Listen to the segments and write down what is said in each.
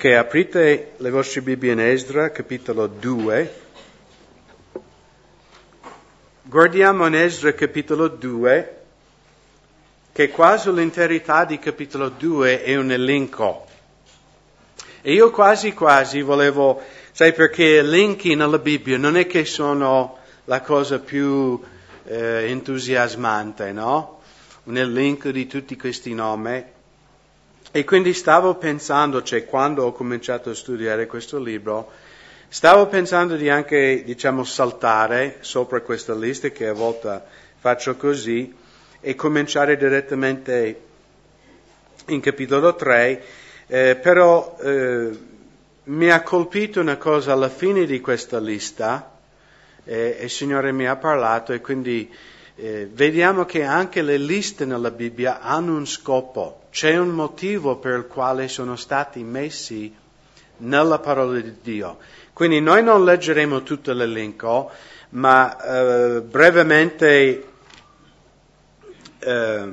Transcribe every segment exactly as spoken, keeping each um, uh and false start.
Ok, aprite le vostre Bibbie in Esdra, capitolo due. Guardiamo in Esdra, capitolo due, che quasi l'interità di capitolo due è un elenco. E io quasi quasi volevo, sai, perché elenchi nella Bibbia non è che sono la cosa più eh, entusiasmante, no? Un elenco di tutti questi nomi. E quindi stavo pensando, cioè quando ho cominciato a studiare questo libro, stavo pensando di anche, diciamo, saltare sopra questa lista, che a volte faccio così, e cominciare direttamente in capitolo tre, eh, però eh, mi ha colpito una cosa alla fine di questa lista, eh, e il Signore mi ha parlato, e quindi eh, vediamo che anche le liste nella Bibbia hanno un scopo. C'è un motivo per il quale sono stati messi nella parola di Dio. Quindi noi non leggeremo tutto l'elenco, ma eh, brevemente eh,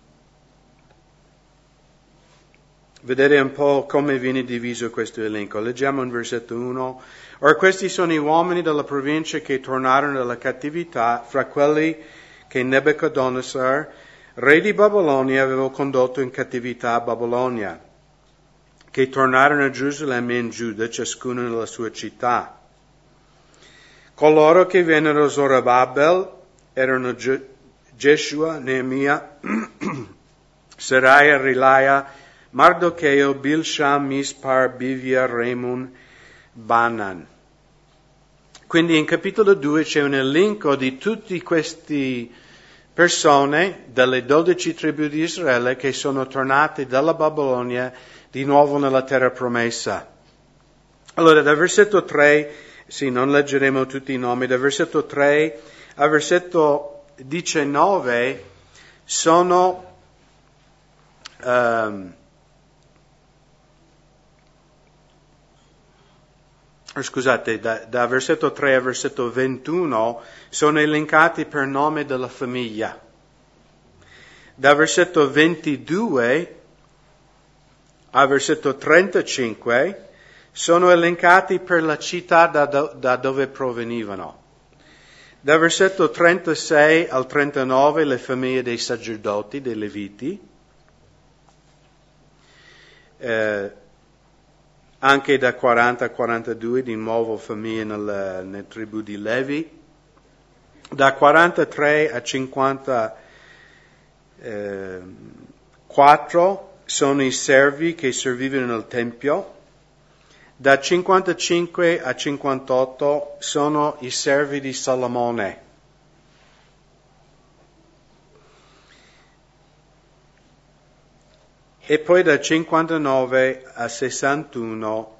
vedere un po' come viene diviso questo elenco. Leggiamo in versetto uno. Ora questi sono i uomini della provincia che tornarono dalla cattività, fra quelli che Nebuchadnezzar, re di Babilonia, aveva condotto in cattività a Babilonia, che tornarono a Gerusalemme e in Giuda, ciascuno nella sua città. Coloro che vennero Zorobabel erano Jeshua, Neemia, Seraia, Rilaia, Mardocheo, Bilsham, Mispar, Bivia, Remun, Banan. Quindi in capitolo due c'è un elenco di tutti questi persone delle dodici tribù di Israele che sono tornate dalla Babilonia di nuovo nella terra promessa. Allora, dal versetto tre, sì, non leggeremo tutti i nomi, dal versetto tre al versetto diciannove sono um, scusate, da, da versetto tre al versetto ventuno sono elencati per nome della famiglia. Da versetto ventidue al versetto trentacinque sono elencati per la città da, da dove provenivano. Da versetto trentasei al trentanove le famiglie dei sacerdoti, dei Leviti. Eh, Anche da quaranta a quarantadue di nuovo famiglie nella, nella tribù di Levi. Da quarantatré a cinquantaquattro sono i servi che servivano nel Tempio. Da cinquantacinque a cinquantotto sono i servi di Salomone. E poi da cinquantanove a sessantuno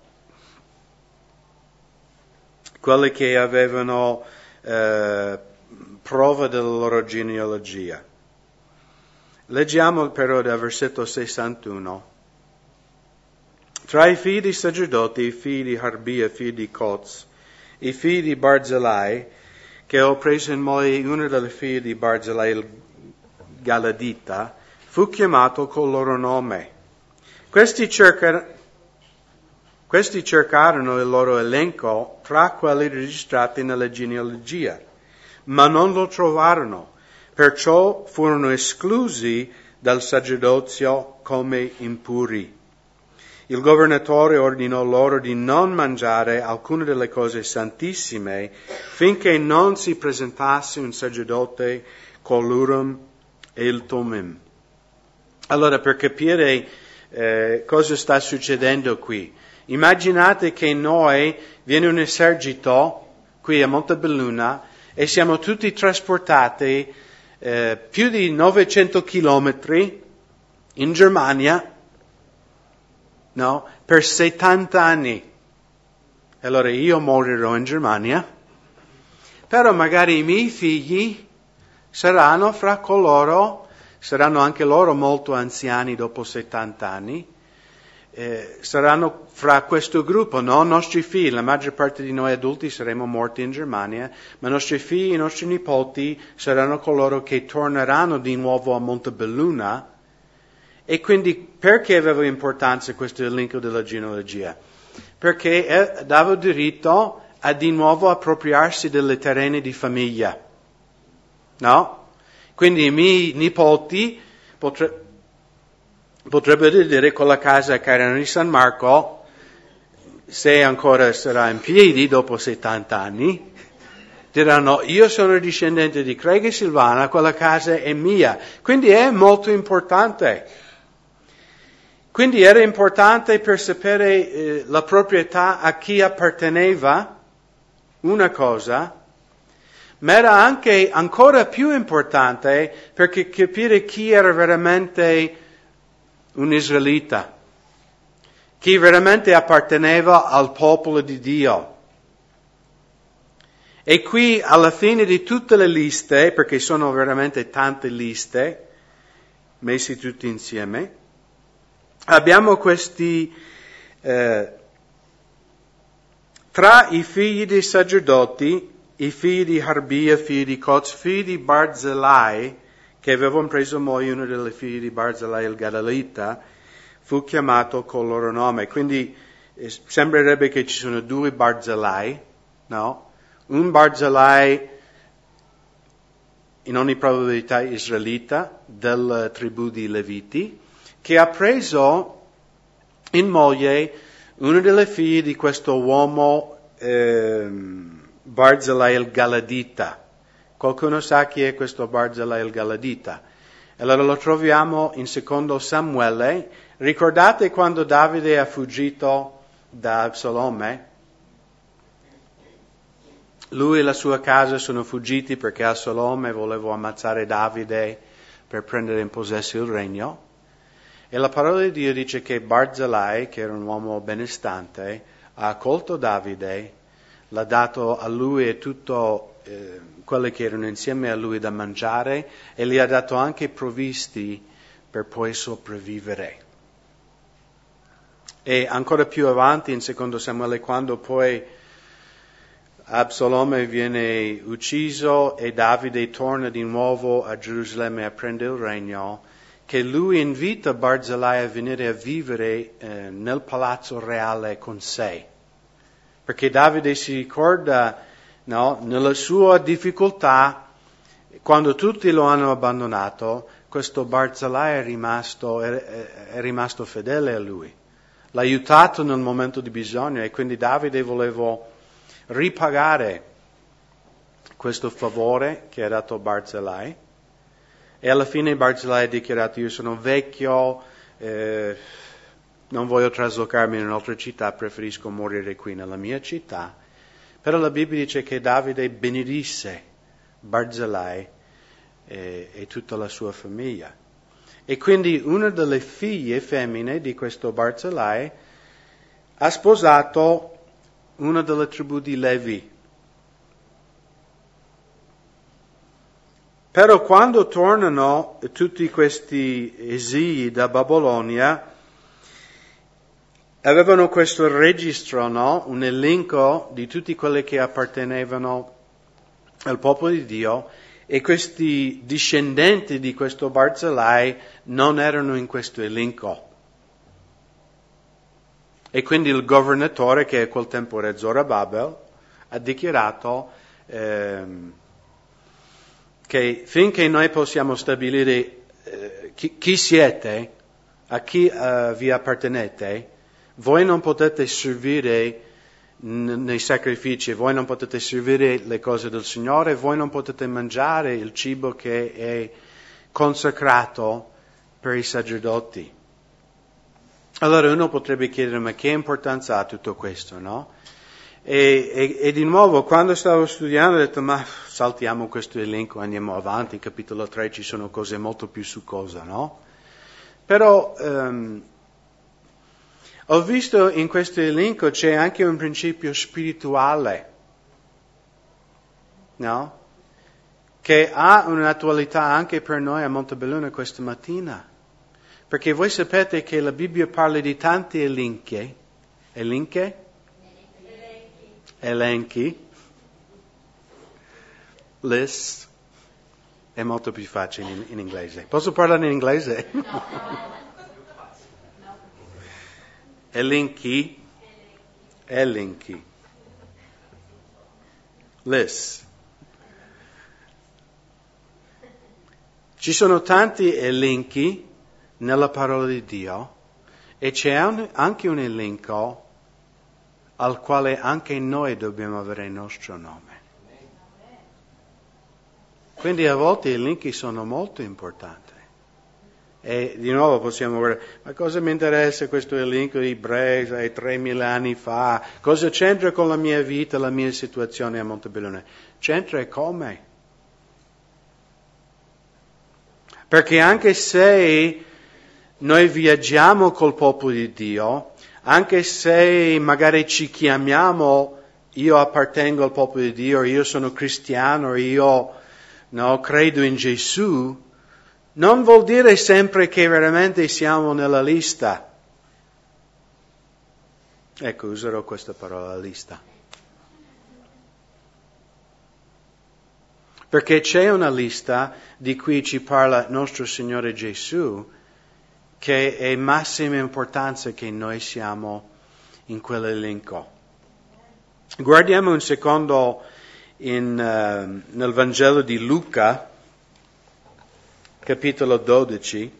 quelli che avevano eh, prova della loro genealogia. Leggiamo però dal versetto sessantuno. Tra i figli dei sacerdoti, i figli di Harbia, figli di Coz, i figli di Barzillai, che ho preso in moglie una delle figlie di Barzillai, il Galadita, fu chiamato col loro nome. Questi, cerca, questi cercarono il loro elenco tra quelli registrati nella genealogia, ma non lo trovarono, perciò furono esclusi dal sacerdozio come impuri. Il governatore ordinò loro di non mangiare alcune delle cose santissime finché non si presentasse un sacerdote con l'Urim e il Tumim. Allora, per capire eh, cosa sta succedendo qui, immaginate che noi, viene un esercito qui a Montebelluna e siamo tutti trasportati eh, più di novecento chilometri in Germania, no, per settanta anni. Allora io morirò in Germania, però magari i miei figli saranno fra coloro. Saranno anche loro molto anziani dopo settanta anni, eh, saranno fra questo gruppo, no? Nostri figli, la maggior parte di noi adulti saremo morti in Germania, ma i nostri figli, i nostri nipoti saranno coloro che torneranno di nuovo a Montebelluna E quindi perché aveva importanza questo elenco della genealogia? Perché dava diritto a di nuovo appropriarsi delle terreni di famiglia. No? Quindi i miei nipoti potre, potrebbero dire con la casa che erano di San Marco, se ancora sarà in piedi dopo settanta anni, diranno io sono discendente di Craig e Silvana, quella casa è mia. Quindi è molto importante. Quindi era importante per sapere eh, la proprietà a chi apparteneva una cosa, ma era anche ancora più importante perché capire chi era veramente un israelita, chi veramente apparteneva al popolo di Dio. E qui alla fine di tutte le liste, perché sono veramente tante liste, messi tutti insieme, abbiamo questi, eh, tra i figli dei sacerdoti, i figli di Harbia, figli di Coz, figli di Barzillai, che avevano preso moglie una delle figlie di Barzillai il Gadalita, fu chiamato col loro nome. Quindi eh, sembrerebbe che ci sono due Barzillai, no? Un Barzillai, in ogni probabilità israelita, della tribù di Leviti, che ha preso in moglie una delle figlie di questo uomo eh, Barzillai il Galadita. Qualcuno sa chi è questo Barzillai il Galadita? Allora lo troviamo in secondo Samuele. Ricordate quando Davide è fuggito da Absalome? Lui e la sua casa sono fuggiti perché Absalome voleva ammazzare Davide per prendere in possesso il regno. E la parola di Dio dice che Barzillai, che era un uomo benestante, ha accolto Davide, l'ha dato a lui e tutto eh, quelli che erano insieme a lui da mangiare e gli ha dato anche provvisti per poi sopravvivere. E ancora più avanti in secondo Samuele, quando poi Absalome viene ucciso e Davide torna di nuovo a Gerusalemme a prendere il regno, che lui invita Barzillai a venire a vivere eh, nel palazzo reale con sé. Perché Davide si ricorda, no, nella sua difficoltà, quando tutti lo hanno abbandonato, questo Barzillai è rimasto, è, è rimasto fedele a lui. L'ha aiutato nel momento di bisogno e quindi Davide voleva ripagare questo favore che ha dato Barzillai. E alla fine Barzillai ha dichiarato: io sono vecchio, eh, non voglio traslocarmi in un'altra città, preferisco morire qui nella mia città. Però la Bibbia dice che Davide benedisse Barzillai e, e tutta la sua famiglia. E quindi una delle figlie femmine di questo Barzillai ha sposato una delle tribù di Levi. Però quando tornano tutti questi esili da Babilonia, avevano questo registro, no? Un elenco di tutti quelli che appartenevano al popolo di Dio, e questi discendenti di questo Barzillai non erano in questo elenco. E quindi il governatore, che a quel tempo era Zorobabel, ha dichiarato ehm, che finché noi possiamo stabilire eh, chi, chi siete, a chi uh, vi appartenete, voi non potete servire n- nei sacrifici, voi non potete servire le cose del Signore, voi non potete mangiare il cibo che è consacrato per i sacerdoti. Allora uno potrebbe chiedere: ma che importanza ha tutto questo, no? E, e, e di nuovo, quando stavo studiando, ho detto: ma saltiamo questo elenco, andiamo avanti, in capitolo tre ci sono cose molto più succose, no? Però um, ho visto in questo elenco c'è anche un principio spirituale, no? Che ha un'attualità anche per noi a Montebelluna questa mattina. Perché voi sapete che la Bibbia parla di tanti elenchi. Elenchi? Elenchi. Elenchi. List. È molto più facile in, in inglese. Posso parlare in inglese? No. Elenchi, elenchi, list. Ci sono tanti elenchi nella parola di Dio e c'è un, anche un elenco al quale anche noi dobbiamo avere il nostro nome. Quindi a volte gli elenchi sono molto importanti. E di nuovo possiamo guardare, ma cosa mi interessa questo elenco di Bresa tremila anni fa? Cosa c'entra con la mia vita, la mia situazione a Montebellone? C'entra e come? Perché anche se noi viaggiamo col popolo di Dio, anche se magari ci chiamiamo, io appartengo al popolo di Dio, io sono cristiano, io no, credo in Gesù, non vuol dire sempre che veramente siamo nella lista. Ecco, userò questa parola, lista. Perché c'è una lista di cui ci parla nostro Signore Gesù, che è massima importanza che noi siamo in quell'elenco. Guardiamo un secondo in, uh, nel Vangelo di Luca, capitolo dodici.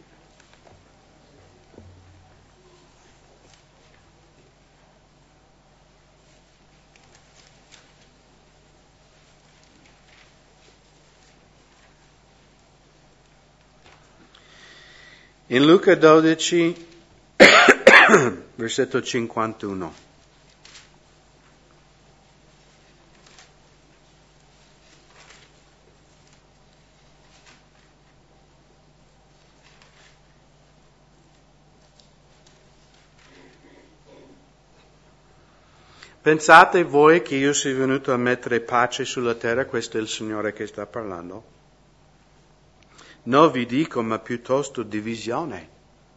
In Luca dodici, versetto cinquantuno. Pensate voi che io sia venuto a mettere pace sulla terra? Questo è il Signore che sta parlando. Non vi dico, ma piuttosto divisione.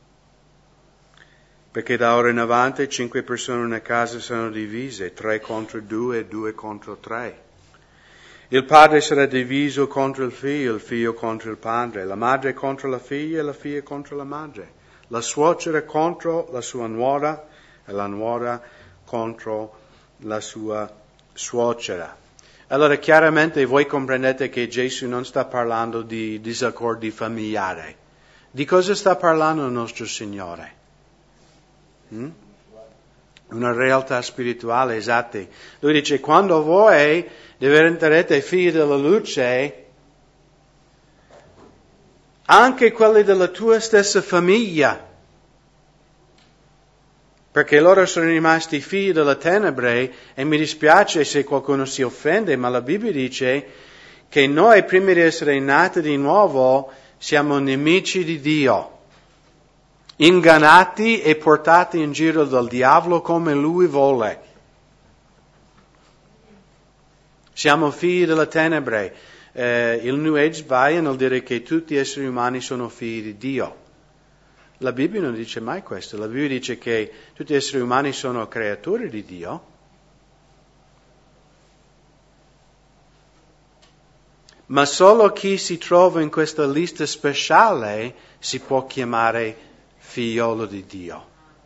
Perché da ora in avanti cinque persone in una casa saranno divise, tre contro due, due contro tre. Il padre sarà diviso contro il figlio, il figlio contro il padre, la madre contro la figlia e la figlia contro la madre, la suocera contro la sua nuora e la nuora contro la sua suocera. Allora chiaramente voi comprendete che Gesù non sta parlando di disaccordi familiari. Di cosa sta parlando il nostro Signore? Hmm? Una realtà spirituale, esatto. Lui dice, quando voi diventerete figli della luce, anche quelli della tua stessa famiglia, perché loro sono rimasti figli della tenebre, e mi dispiace se qualcuno si offende, ma la Bibbia dice che noi, prima di essere nati di nuovo, siamo nemici di Dio, ingannati e portati in giro dal diavolo come lui vuole. Siamo figli della tenebre. Eh, il New Age sbaglia nel dire che tutti gli esseri umani sono figli di Dio. La Bibbia non dice mai questo. La Bibbia dice che tutti gli esseri umani sono creatori di Dio. Ma solo chi si trova in questa lista speciale si può chiamare figliolo di Dio.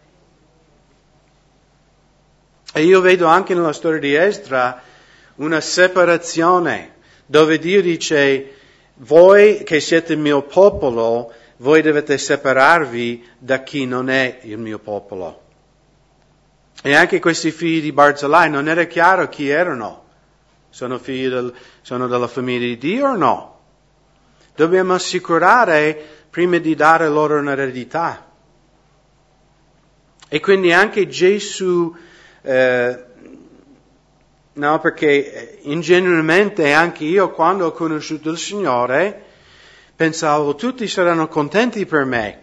E io vedo anche nella storia di Esdra una separazione, dove Dio dice, voi che siete il mio popolo, voi dovete separarvi da chi non è il mio popolo. E anche questi figli di Barzillai non era chiaro chi erano. Sono figli del, sono della famiglia di Dio o no? Dobbiamo assicurare prima di dare loro un'eredità. E quindi anche Gesù, eh, no, perché ingenuamente anche io quando ho conosciuto il Signore pensavo tutti saranno contenti per me.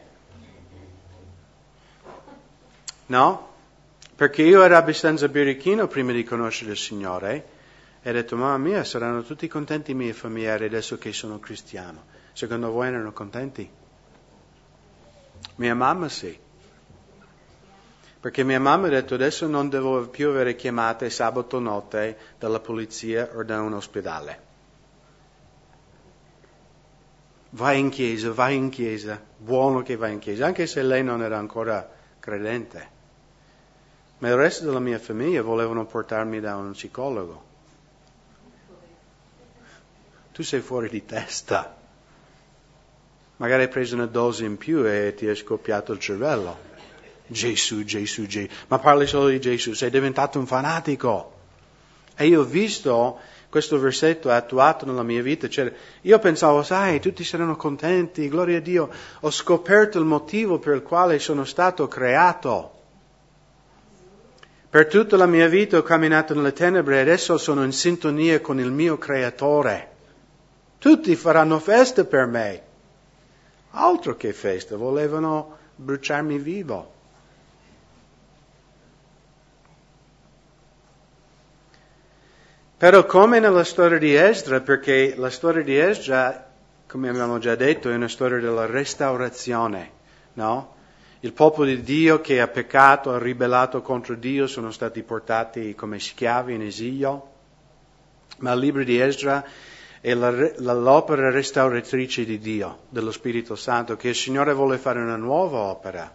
No? Perché io ero abbastanza birichino prima di conoscere il Signore e ho detto, mamma mia, saranno tutti contenti i miei familiari adesso che sono cristiano. Secondo voi erano contenti? Mia mamma sì. Perché mia mamma ha detto, adesso non devo più avere chiamate sabato notte dalla polizia o da un ospedale. Vai in chiesa, vai in chiesa, buono che vai in chiesa, anche se lei non era ancora credente. ma il resto della mia famiglia volevano portarmi da un psicologo. Tu sei fuori di testa. Magari hai preso una dose in più e ti è scoppiato il cervello. Gesù, Gesù, Gesù. Ma parli solo di Gesù, sei diventato un fanatico. E io ho visto questo versetto attuato nella mia vita. Cioè, io pensavo, sai, tutti saranno contenti, gloria a Dio. Ho scoperto il motivo per il quale sono stato creato. Per tutta la mia vita ho camminato nelle tenebre e adesso sono in sintonia con il mio creatore. Tutti faranno festa per me. Altro che festa, volevano bruciarmi vivo. Però come nella storia di Esdra, perché la storia di Esdra, come abbiamo già detto, è una storia della restaurazione, no? Il popolo di Dio che ha peccato, ha ribellato contro Dio, sono stati portati come schiavi in esilio. Ma il libro di Esdra è la, la, l'opera restauratrice di Dio, dello Spirito Santo, che il Signore vuole fare una nuova opera.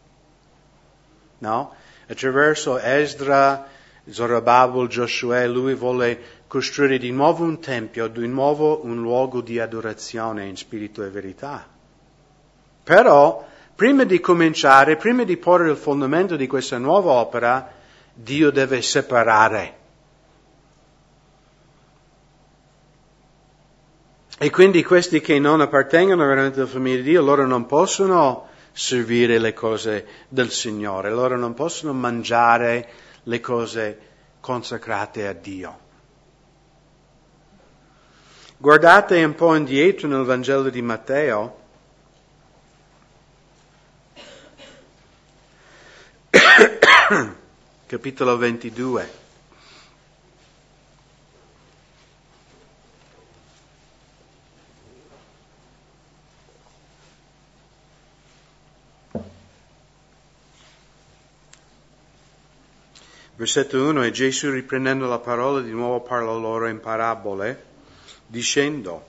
No? Attraverso Esdra, Zorobabel, Giosuè, lui vuole costruire di nuovo un tempio, di nuovo un luogo di adorazione in spirito e verità. Però, prima di cominciare, prima di porre il fondamento di questa nuova opera, Dio deve separare. E quindi questi che non appartengono veramente alla famiglia di Dio, loro non possono servire le cose del Signore, loro non possono mangiare le cose consacrate a Dio. Guardate un po' indietro nel Vangelo di Matteo. Capitolo ventidue. Versetto uno, e Gesù riprendendo la parola di nuovo parla loro in parabole, dicendo: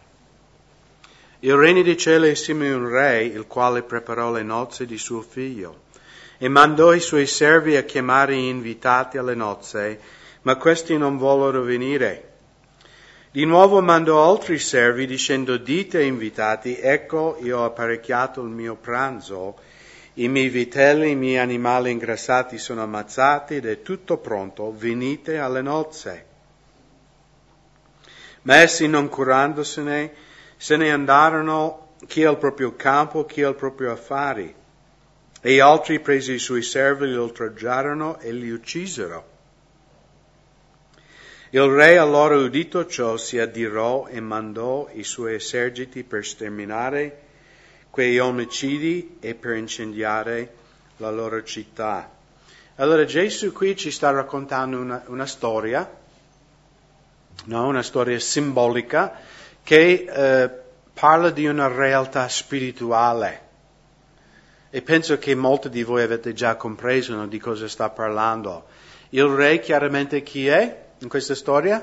il regno dei cieli è simile a un re, il quale preparò le nozze di suo figlio, e mandò i suoi servi a chiamare gli invitati alle nozze, ma questi non vollero venire. Di nuovo mandò altri servi, dicendo: dite ai invitati, ecco, io ho apparecchiato il mio pranzo, i miei vitelli, i miei animali ingrassati sono ammazzati ed è tutto pronto, venite alle nozze. Ma essi, non curandosene, se ne andarono chi al proprio campo, chi al proprio affari. E altri, presi i suoi servi, li oltraggiarono e li uccisero. Il re allora, udito ciò, si adirò e mandò i suoi eserciti per sterminare quei omicidi e per incendiare la loro città. Allora Gesù qui ci sta raccontando una, una storia, no? Una storia simbolica che eh, parla di una realtà spirituale. E penso che molti di voi avete già compreso, no, di cosa sta parlando. Il re chiaramente chi è in questa storia?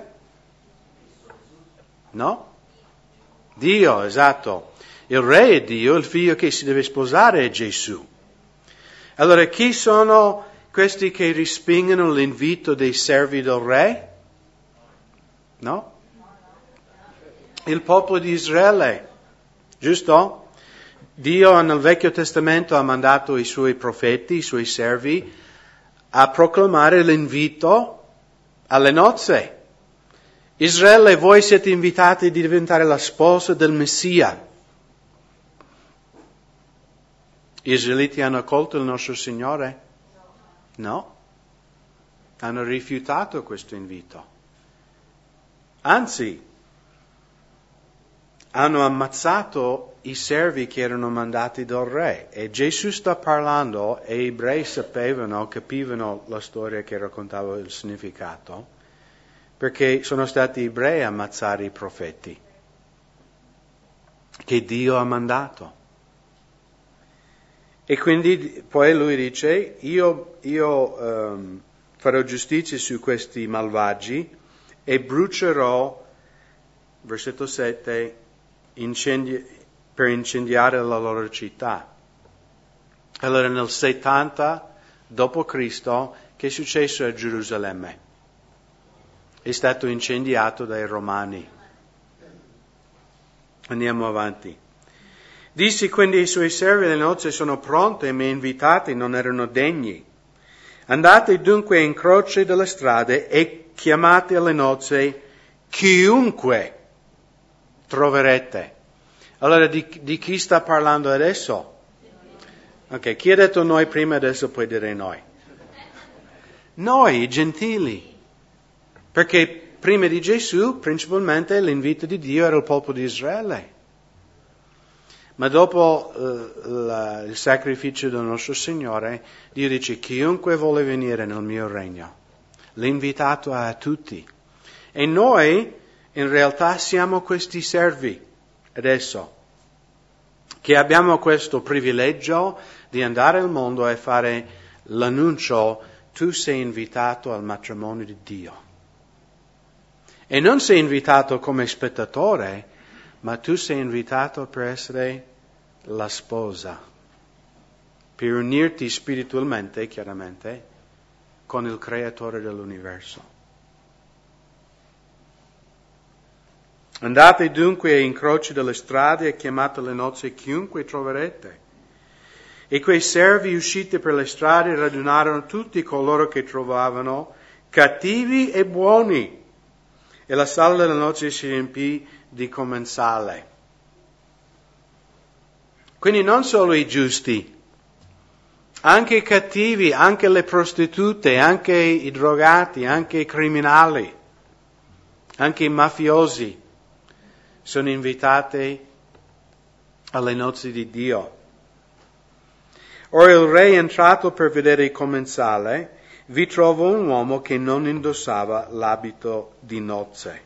No? Dio, esatto. Il re è Dio, il figlio che si deve sposare è Gesù. Allora, chi sono questi che respingono l'invito dei servi del re? No? Il popolo di Israele, giusto? Dio nel Vecchio Testamento ha mandato i suoi profeti, i suoi servi, a proclamare l'invito alle nozze. Israele, voi siete invitati a diventare la sposa del Messia. Gli israeliti hanno accolto il nostro Signore? No. Hanno rifiutato questo invito. Anzi, hanno ammazzato i servi che erano mandati dal re. E Gesù sta parlando, e gli ebrei sapevano, capivano la storia che raccontava il significato, perché sono stati gli ebrei a ammazzare i profeti che Dio ha mandato. E quindi poi lui dice, io, io um, farò giustizia su questi malvagi e brucerò, versetto sette, incendi, per incendiare la loro città. Allora nel settanta dopo Cristo, che è successo a Gerusalemme. È stato incendiato dai Romani. Andiamo avanti. Dissi quindi ai suoi servi: le nozze sono pronte, i miei invitati non erano degni. Andate dunque in croce delle strade e chiamate alle nozze chiunque troverete. Allora di, di chi sta parlando adesso? Ok, chi ha detto noi prima, adesso puoi dire noi. Noi, i gentili. Perché prima di Gesù, principalmente, l'invito di Dio era il popolo di Israele. Ma dopo uh, la, il sacrificio del nostro Signore, Dio dice: chiunque vuole venire nel mio regno, l'invitato a tutti. E noi, in realtà, siamo questi servi, adesso, che abbiamo questo privilegio di andare al mondo e fare l'annuncio: tu sei invitato al matrimonio di Dio. E non sei invitato come spettatore, ma tu sei invitato per essere la sposa, per unirti spiritualmente, chiaramente, con il creatore dell'universo. Andate dunque in croce delle strade e chiamate alle nozze chiunque troverete. E quei servi usciti per le strade radunarono tutti coloro che trovavano, cattivi e buoni, e la sala delle nozze si riempì di commensale. Quindi non solo i giusti, anche i cattivi, anche le prostitute, anche i drogati, anche i criminali, anche i mafiosi sono invitati alle nozze di Dio. Ora il re, entrato per vedere il commensale, vi trovò un uomo che non indossava l'abito di nozze.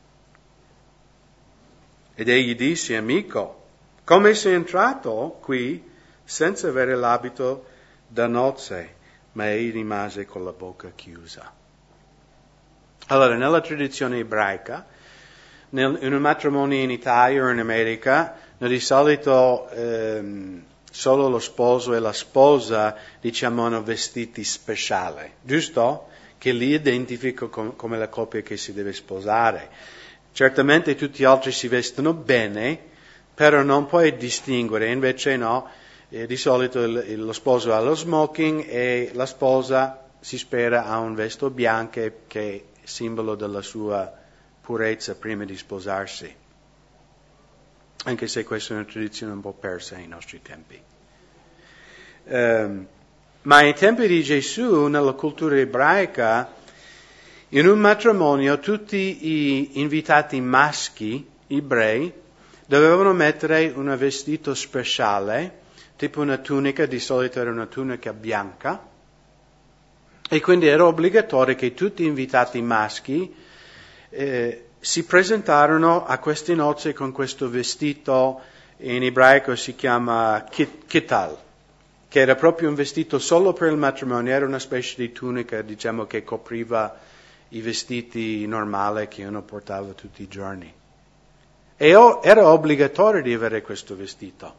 Ed egli disse: amico, come sei entrato qui senza avere l'abito da nozze? Ma egli rimase con la bocca chiusa. Allora, nella tradizione ebraica, nel, in un matrimonio in Italia o in America, no, di solito ehm, solo lo sposo e la sposa, diciamo, hanno vestiti speciali, giusto? Che li identifica com- come la coppia che si deve sposare. Certamente tutti gli altri si vestono bene, però non puoi distinguere, invece no, eh, di solito il, il, lo sposo ha lo smoking e la sposa, si spera, ha un vesto bianco che è simbolo della sua purezza prima di sposarsi. Anche se questa è una tradizione un po' persa ai nostri tempi. Um, ma ai tempi di Gesù, nella cultura ebraica, in un matrimonio tutti gli invitati maschi ebrei dovevano mettere un vestito speciale, tipo una tunica, di solito era una tunica bianca, e quindi era obbligatorio che tutti gli invitati maschi eh, si presentarono a queste nozze con questo vestito, in ebraico si chiama kittal, che era proprio un vestito solo per il matrimonio, era una specie di tunica, diciamo, che copriva i vestiti normali che uno portava tutti i giorni. E era obbligatorio di avere questo vestito.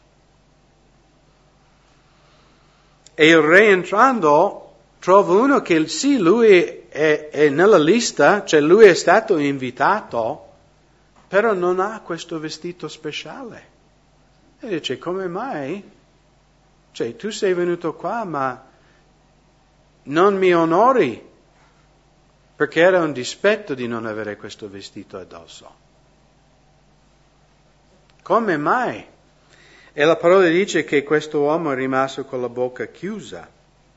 E il re, entrando, trova uno che sì, lui è, è nella lista, cioè lui è stato invitato, però non ha questo vestito speciale. E dice: come mai? Cioè, tu sei venuto qua, ma non mi onori, perché era un dispetto di non avere questo vestito addosso. Come mai? E la parola dice che questo uomo è rimasto con la bocca chiusa.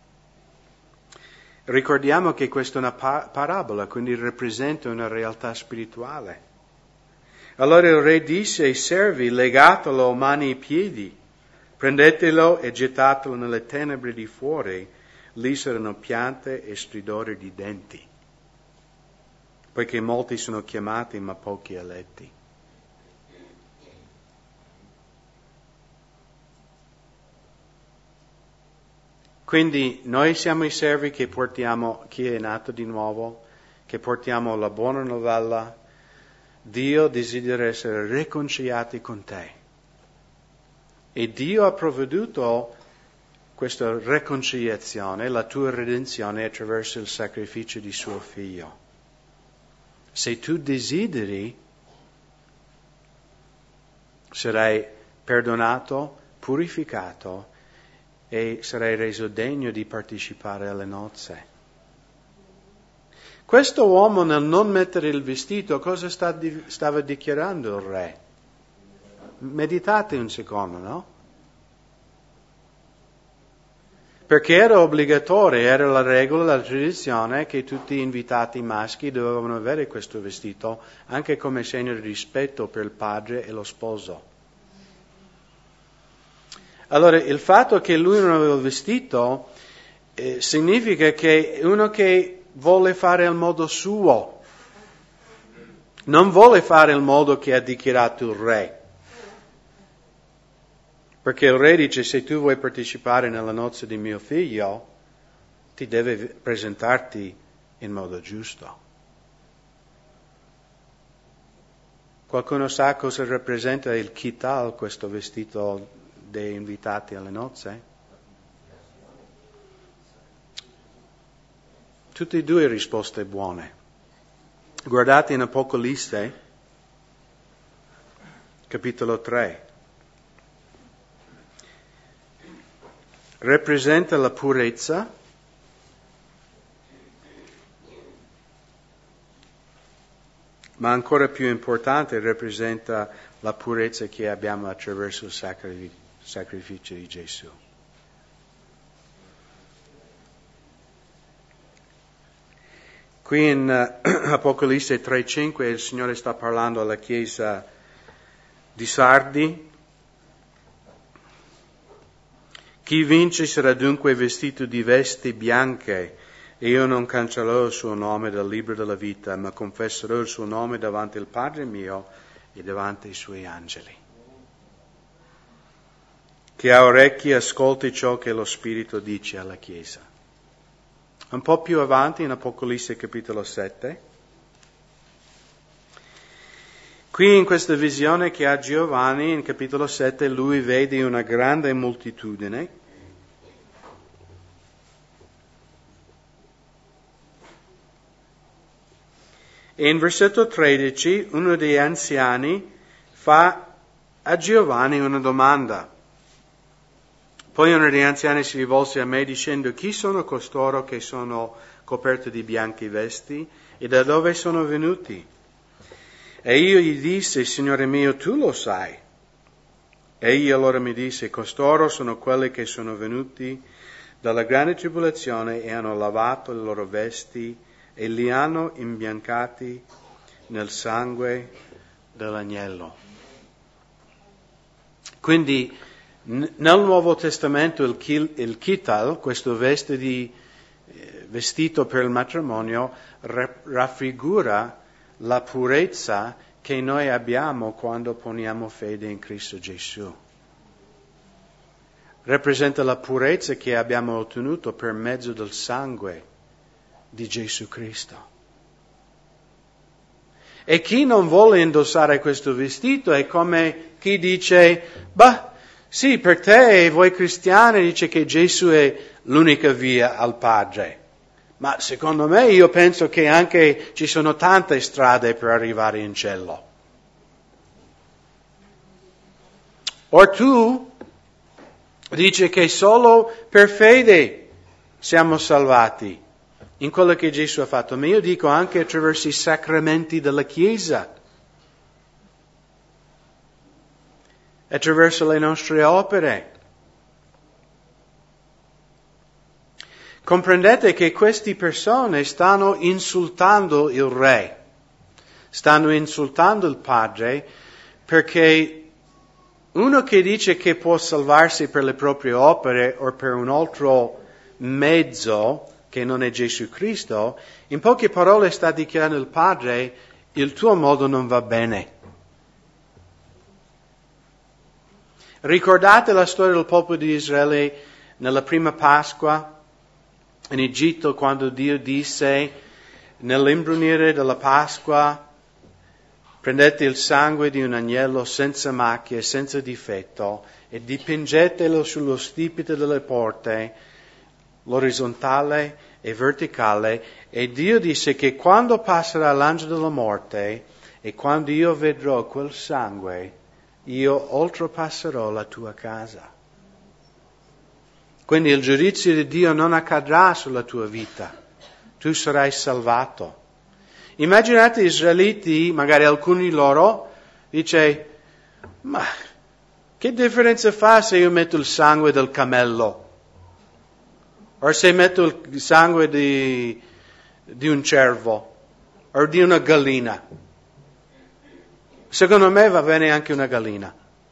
Ricordiamo che questa è una par- parabola, quindi rappresenta una realtà spirituale. Allora il re disse ai servi: legatelo mani e piedi, prendetelo e gettatelo nelle tenebre di fuori, lì saranno piante e stridore di denti, poiché molti sono chiamati ma pochi eletti. Quindi noi siamo i servi che portiamo chi è nato di nuovo, che portiamo la buona novella. Dio desidera essere riconciliati con te. E Dio ha provveduto questa riconciliazione, la tua redenzione attraverso il sacrificio di suo figlio. Se tu desideri, sarai perdonato, purificato e sarai reso degno di partecipare alle nozze. Questo uomo, nel non mettere il vestito, cosa sta di, stava dichiarando il re? Meditate un secondo, no? Perché era obbligatorio, era la regola, la tradizione che tutti gli invitati maschi dovevano avere questo vestito, anche come segno di rispetto per il padre e lo sposo. Allora, il fatto che lui non aveva il vestito eh, significa che uno che vuole fare il modo suo, non vuole fare il modo che ha dichiarato il re. Perché il re dice, se tu vuoi partecipare nella nozze di mio figlio, ti deve presentarti in modo giusto. Qualcuno sa cosa rappresenta il chital, questo vestito dei invitati alle nozze? Tutte e due risposte buone. Guardate in Apocalisse, capitolo tre. Rappresenta la purezza, ma ancora più importante rappresenta la purezza che abbiamo attraverso il sacri- sacrificio di Gesù. Qui in uh, Apocalisse tre cinque il Signore sta parlando alla chiesa di Sardi. Chi vince sarà dunque vestito di vesti bianche, e io non cancellerò il suo nome dal libro della vita, ma confesserò il suo nome davanti al Padre mio e davanti ai suoi angeli. Chi ha orecchi ascolti ciò che lo Spirito dice alla chiesa. Un po' più avanti in Apocalisse capitolo sette, qui in questa visione che ha Giovanni, in capitolo sette, lui vede una grande moltitudine e in versetto tredici uno degli anziani fa a Giovanni una domanda. Poi uno degli anziani si rivolse a me dicendo, chi sono costoro che sono coperti di bianchi vesti e da dove sono venuti? E io gli disse, Signore mio, tu lo sai. Egli allora mi disse, costoro sono quelli che sono venuti dalla grande tribolazione e hanno lavato le loro vesti e li hanno imbiancati nel sangue dell'agnello. Quindi nel Nuovo Testamento il, kil, il kital, questo veste di, eh, vestito per il matrimonio, raffigura la purezza che noi abbiamo quando poniamo fede in Cristo Gesù. Rappresenta la purezza che abbiamo ottenuto per mezzo del sangue di Gesù Cristo. E chi non vuole indossare questo vestito è come chi dice, bah, sì, per te e voi cristiani dice che Gesù è l'unica via al Padre. Ma secondo me io penso che anche ci sono tante strade per arrivare in cielo. O tu dici che solo per fede siamo salvati in quello che Gesù ha fatto, ma io dico anche attraverso i sacramenti della Chiesa, attraverso le nostre opere. Comprendete che queste persone stanno insultando il Re, stanno insultando il Padre, perché uno che dice che può salvarsi per le proprie opere o per un altro mezzo che non è Gesù Cristo, in poche parole sta dichiarando al Padre, il tuo modo non va bene. Ricordate la storia del popolo di Israele nella prima Pasqua in Egitto, quando Dio disse nell'imbrunire della Pasqua, Prendete il sangue di un agnello senza macchie, senza difetto, e dipingetelo sullo stipite delle porte, l'orizzontale e verticale, e Dio disse che quando passerà l'angelo della morte, e quando io vedrò quel sangue, io oltrepasserò la tua casa. Quindi il giudizio di Dio non accadrà sulla tua vita, tu sarai salvato. Immaginate gli israeliti, magari alcuni loro, dice, ma che differenza fa se io metto il sangue del cammello? O se metto il sangue di, di un cervo? O di una gallina? Secondo me va bene anche una gallina.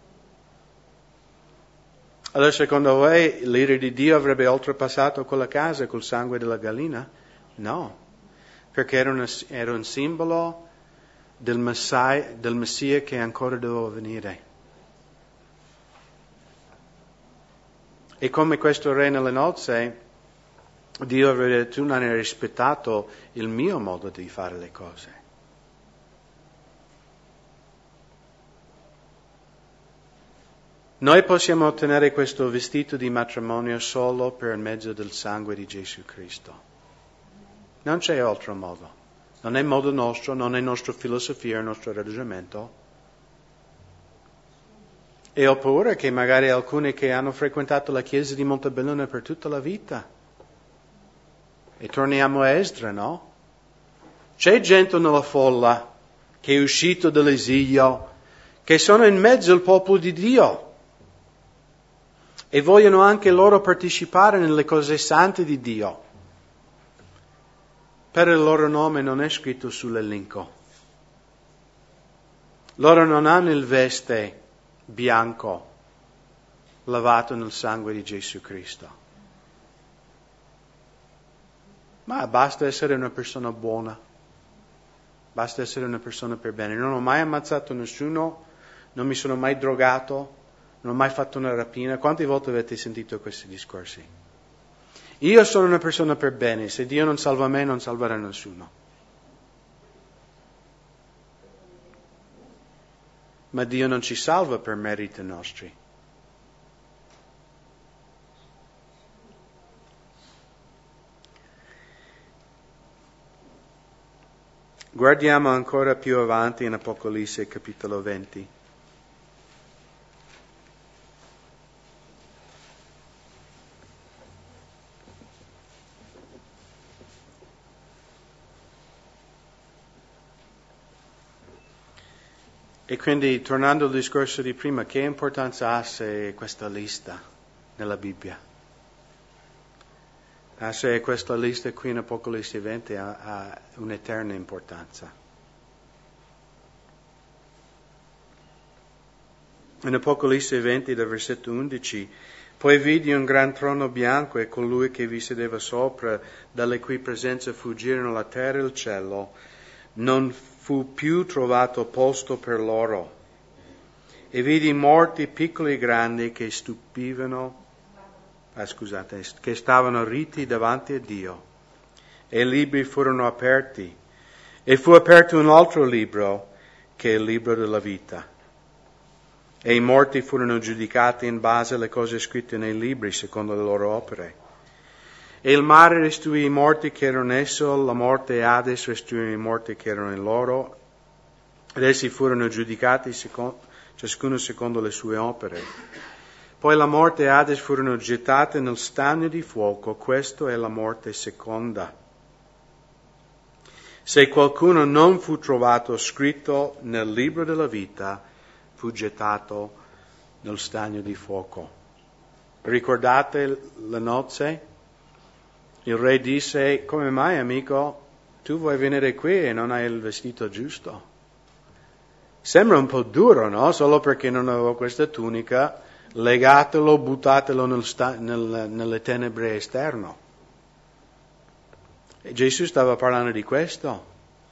Allora secondo voi l'ira di Dio avrebbe oltrepassato quella casa col sangue della gallina? No. Perché era, una, era un simbolo del Messia, del Messia che ancora doveva venire. E come questo re nelle nozze, Dio avrebbe detto, tu non hai rispettato il mio modo di fare le cose. Noi possiamo ottenere questo vestito di matrimonio solo per mezzo del sangue di Gesù Cristo. Non c'è altro modo. Non è modo nostro, non è nostra filosofia, il nostro ragionamento. E ho paura che magari alcuni che hanno frequentato la chiesa di Montebelluna per tutta la vita. E torniamo a Esdra, no? C'è gente nella folla che è uscito dall'esilio, che sono in mezzo al popolo di Dio. E vogliono anche loro partecipare nelle cose sante di Dio. Però il loro nome non è scritto sull'elenco. Loro non hanno il veste bianco lavato nel sangue di Gesù Cristo. Ma basta essere una persona buona. Basta essere una persona per bene. Non ho mai ammazzato nessuno, non mi sono mai drogato, non ho mai fatto una rapina. Quante volte avete sentito questi discorsi? Io sono una persona per bene, se Dio non salva me non salverà nessuno. Ma Dio non ci salva per meriti nostri. Guardiamo ancora più avanti in Apocalisse capitolo venti. E quindi, tornando al discorso di prima, che importanza ha se questa lista nella Bibbia? Ah, se questa lista qui in Apocalisse venti ha, ha un'eterna importanza. In Apocalisse venti, dal versetto undici, poi vidi un gran trono bianco e colui che vi sedeva sopra, dalle cui presenze fuggirono la terra e il cielo. Non fu più trovato posto per loro. E vidi morti piccoli e grandi che stupivano, ah, scusate, che stavano ritti davanti a Dio. E i libri furono aperti. E fu aperto un altro libro, che è il libro della vita. E i morti furono giudicati in base alle cose scritte nei libri, secondo le loro opere. E il mare restituì i morti che erano in esso, la morte e Hades restituirono i morti che erano in loro, ed essi furono giudicati secondo, ciascuno secondo le sue opere. Poi la morte e Hades furono gettate nel stagno di fuoco, questo è la morte seconda. Se qualcuno non fu trovato scritto nel libro della vita, fu gettato nel stagno di fuoco. Ricordate le nozze? Il re disse, come mai amico, tu vuoi venire qui e non hai il vestito giusto? Sembra un po' duro, no? Solo perché non avevo questa tunica, legatelo, buttatelo nel sta- nel, nelle tenebre esterno. E Gesù stava parlando di questo.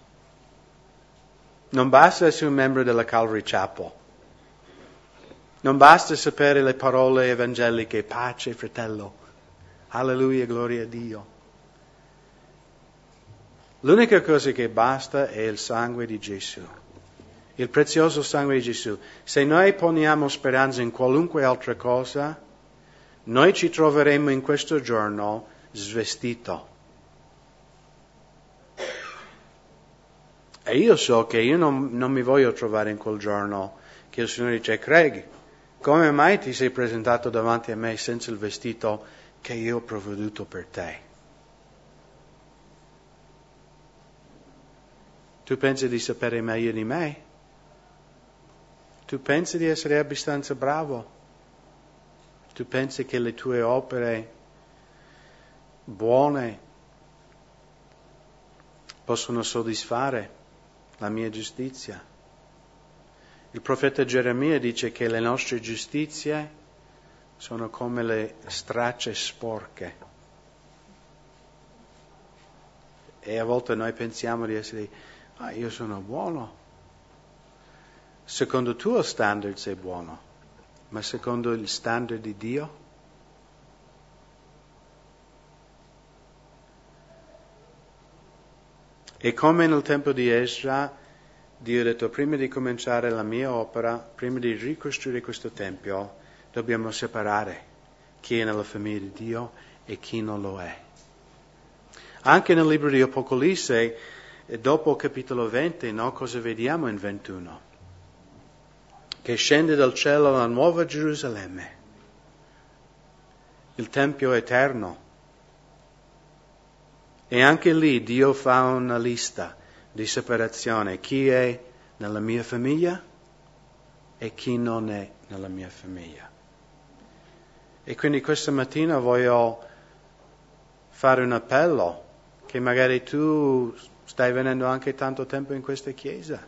Non basta essere un membro della Calvary Chapel. Non basta sapere le parole evangeliche, pace fratello. Alleluia, gloria a Dio. L'unica cosa che basta è il sangue di Gesù. il prezioso sangue di Gesù. Se noi poniamo speranza in qualunque altra cosa, noi ci troveremo in questo giorno svestito. E io so che io non, non mi voglio trovare in quel giorno che il Signore dice: Craig, come mai ti sei presentato davanti a me senza il vestito che io ho provveduto per te? Tu pensi di sapere meglio di me? Tu pensi di essere abbastanza bravo? Tu pensi che le tue opere buone possono soddisfare la mia giustizia? Il profeta Geremia dice che le nostre giustizie sono come le stracce sporche. E a volte noi pensiamo di essere, ah, io sono buono. Secondo il tuo standard sei buono, ma secondo il standard di Dio? E come nel tempo di Esra, Dio ha detto: prima di cominciare la mia opera, prima di ricostruire questo Tempio, dobbiamo separare chi è nella famiglia di Dio e chi non lo è. Anche nel libro di Apocalisse, dopo il capitolo venti, no, cosa vediamo in ventuno? Che scende dal cielo la nuova Gerusalemme, il Tempio eterno. E anche lì Dio fa una lista di separazione: chi è nella mia famiglia e chi non è nella mia famiglia. E quindi questa mattina voglio fare un appello, che magari tu stai venendo anche tanto tempo in questa chiesa.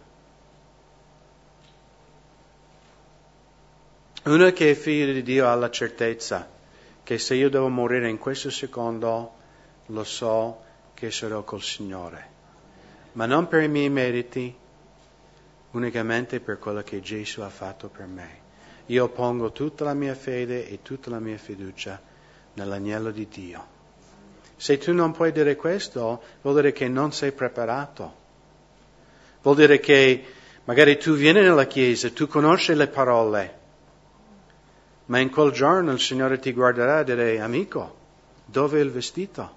Uno che è figlio di Dio ha la certezza che se io devo morire in questo secondo, lo so che sarò col Signore. Ma non per i miei meriti, unicamente per quello che Gesù ha fatto per me. Io pongo tutta la mia fede e tutta la mia fiducia nell'agnello di Dio. Se tu non puoi dire questo, vuol dire che non sei preparato. Vuol dire che magari tu vieni nella chiesa, tu conosci le parole, ma in quel giorno il Signore ti guarderà e dirà: amico, dove è il vestito?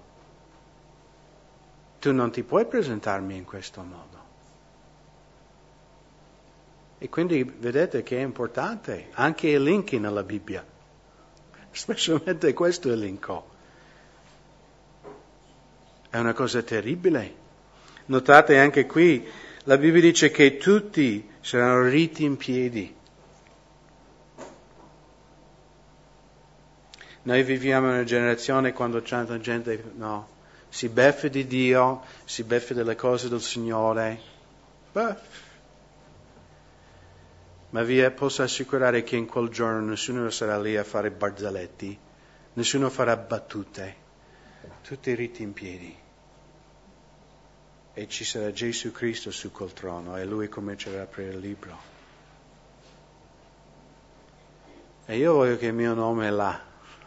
Tu non ti puoi presentarmi in questo modo. E quindi vedete che è importante anche i link nella Bibbia, specialmente questo elenco. È una cosa terribile. Notate anche qui, la Bibbia dice che tutti saranno ritti in piedi. Noi viviamo in una generazione quando tanta gente no, si beffa di Dio, si beffa delle cose del Signore. Beh, ma vi posso assicurare che in quel giorno nessuno sarà lì a fare barzellette, nessuno farà battute, tutti ritti in piedi. E ci sarà Gesù Cristo su quel trono e Lui comincerà a aprire il libro. E io voglio che il mio nome è là.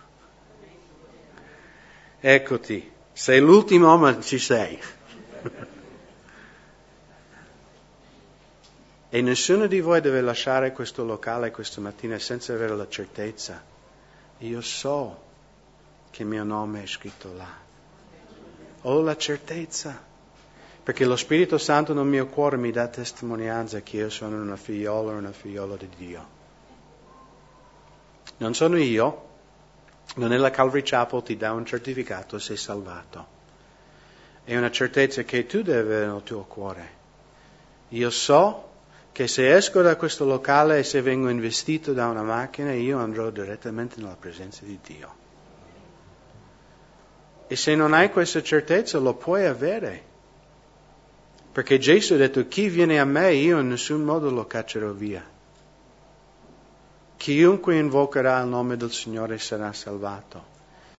Eccoti, sei l'ultimo ma ci sei. E nessuno di voi deve lasciare questo locale questa mattina senza avere la certezza: io so che il mio nome è scritto là. Ho la certezza, perché lo Spirito Santo nel mio cuore mi dà testimonianza che io sono una figliola o una figliola di Dio. Non sono io, non è la Calvary Chapel ti dà un certificato, sei salvato. È una certezza che tu devi avere nel tuo cuore. Io so che se esco da questo locale e se vengo investito da una macchina, io andrò direttamente nella presenza di Dio. E se non hai questa certezza, lo puoi avere. Perché Gesù ha detto: chi viene a me, io in nessun modo lo caccerò via. Chiunque invocherà il nome del Signore sarà salvato.